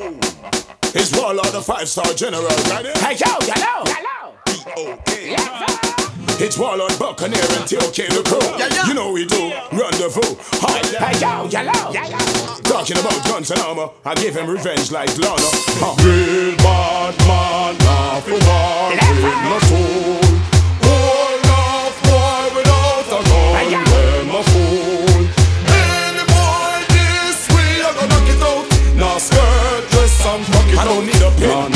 It's Warlord, the 5-star general, right? Hey, yo, yellow. B.O.K. Yes, It's Warlord, Buccaneer, and T.O.K. the crew. You know we do. Rendezvous. hey, yo, yellow. Talking about guns and armor, I give him revenge like Lana. Real bad man, not for war, with no soul. Whole enough boy without a gun, them a fool. Any boy this way, I gonna knock it out. Nah skirt, dress and fuck it out. I don't need a pin.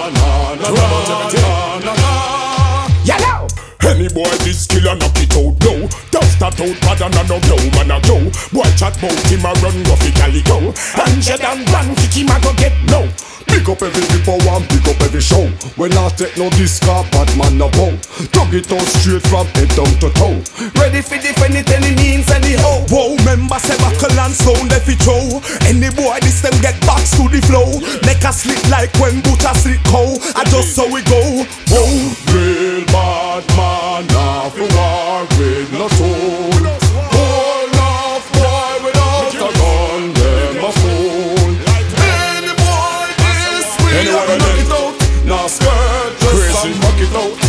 Yellow. Any boy this killer knock it out now. Dust that out bad and no blow man a go. Boy chat bout him a run rough it go. And shed and run kick him a go get no. Pick up every people and pick up every show. When I take no discard, bad man no bow. Drug it out straight from head down to toe. Ready for defend it any means anyhow. Whoa, member say buckle and sound if it show. Any boy this them get back to the flow. Neck a slip like when butcher slit cow. I just so we go. Whoa, real bad man, not for war with no soul. Whole enough boy without a gun, them a fool. Any boy this way, I gonna knock it out. Nah skirt, dress and fuck it out.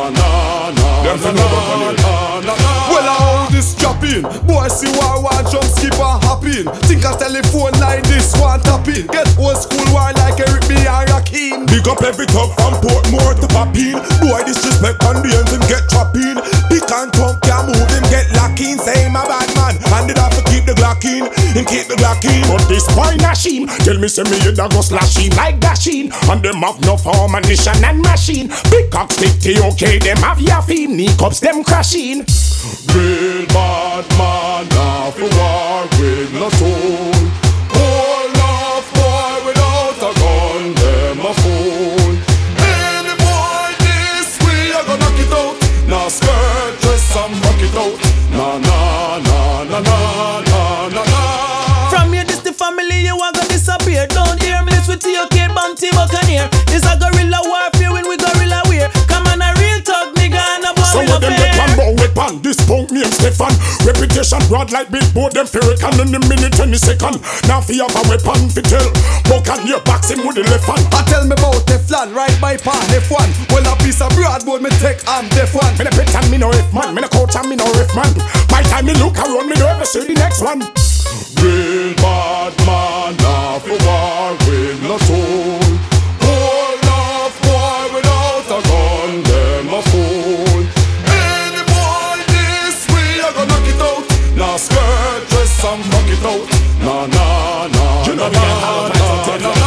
Well, I hold this drop in. Boy, see why one jump skip and hop in. Think a telephone like this one tap in. Get old school wine like Eric B and Rakim. Big up every talk from Portmore to Papine. Boy, disrespect on the ends and get trapping. Pick and tongue can't move him, get locking. Say him a bad man, and it have to keep the Glock in. Him keep the Glock in. But this boy Nashim, tell me say me head a go slash him like Dashin. And them have no ammunition and machine. Big cock stick T.O.K. them have yaffine. Knee cups them crashing. Real bad man, not for war with no soul. Whole enough boy without a gun, them a fool. Any boy this way, I gonna knock it out. Nah skirt, dress and fuck it out. Nah. From here, this the family, you want to disappear. Don't hear me, this with T.O.K. Bounty Buccaneer. This a guerrilla warfare when we guerrilla wear. Come on, a real talk, nigga, and a boy. Some of them get one more weapon. This punk name Stefan. Reputation broad like billboard. Them fear it can in the minute 20 second. Now fi have a weapon fi tell. Buccaneer box him with the left hand. I tell me about Teflon, right by pan F1. Well, a piece of broadboard me take I'm deaf one. Me no pet and me no F man. Me no coach and me no ref man. By time me look around me no ever see the next one. Real bad man, not for war with no soul. Whole enough boy without a gun, them a fool. Any boy this way, I gonna knock it out. Nah skirt, dress and fuck it out. Nah.